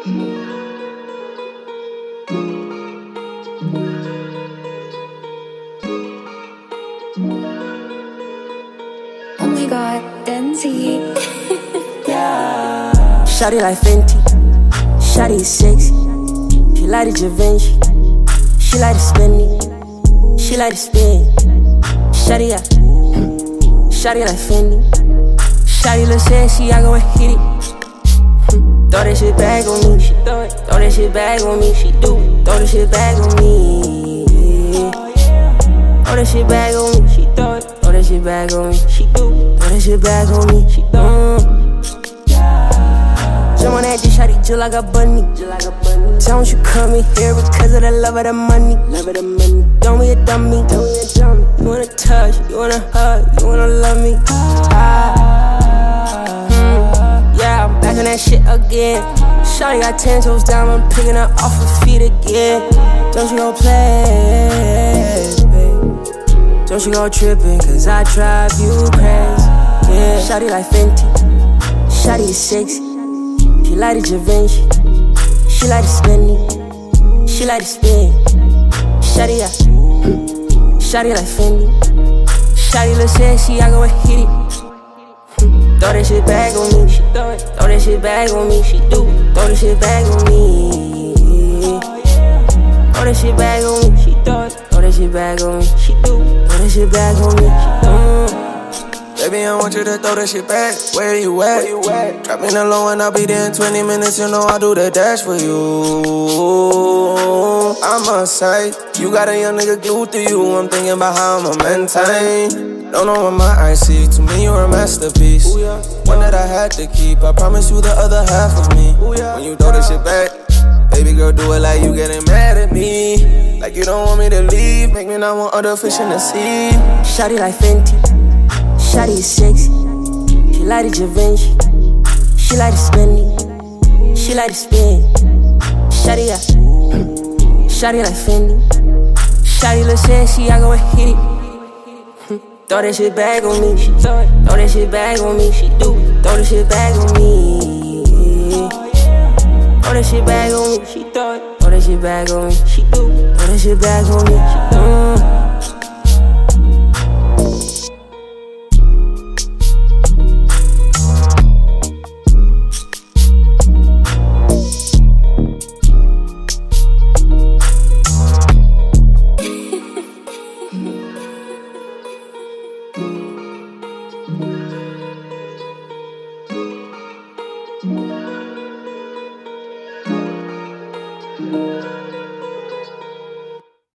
Oh my god, Denzi. Yeah. Shawty like Fenty, Shawty is sexy. She like the Givenchy, she like the Spenny, she like the spin. Shawty, yeah. Shawty like Fendi, Shawty look sexy, I go and hit it. Throw that shit back on me, she throw it. Throw that shit back on me, she do it. Throw that shit back on me. Throw that shit back on me, she throw it. Throw that shit back on me, she do it. Throw that shit back on me, she throw it. Jump on that dish, shawty just like a bunny. Don't you come in here because of the love of the money. Don't be a dummy. You wanna touch, you wanna hug, you wanna love me. Yeah, I'm back on that shit again. Shawty got 10 toes down, I'm picking her off her feet again. Don't you go play, babe. Don't you go tripping, cause I drive you crazy. Yeah, shawty like Fenty, shawty is sexy. She like the Givenchy, she like the Spenny, she like the spin. Shawty, yeah. Shawty like Fendi, shawty look sexy, I go and hit it. Throw that shit back on me, she throw it. Throw that shit back on me, she do it. Throw that shit back on me. Throw that shit back on me, she throw it. Throw that shit back on me, she do it. Throw that shit back on me, she do it. Baby, I want you to throw that shit back. Where you at? Drop me the low and I'll be there in 20 minutes. You know I'll do the dash for you. I must say, you got a young nigga glued to you. I'm thinking about how I'ma maintain. Don't know what my eyes see. To me, you're a masterpiece. One that I had to keep. I promise you the other half of me. When you throw that shit back, baby girl, do it like you getting mad at me. Like you don't want me to leave. Make me not want other fish in the sea. Shawty like Fenty, shawty is sexy. She like the Givenchy, she like the Spenny, she like the spin. Shawty, yeah. Shawty like Fendi, shawty look sexy, I go and hit it. Throw that shit back on me, she throw it. Throw that shit back on me, she do it. Throw that shit back on me. Throw that shit back on me, she throw it. Throw that shit back on me, she do it. Throw that shit back on me, she do it. Thank you.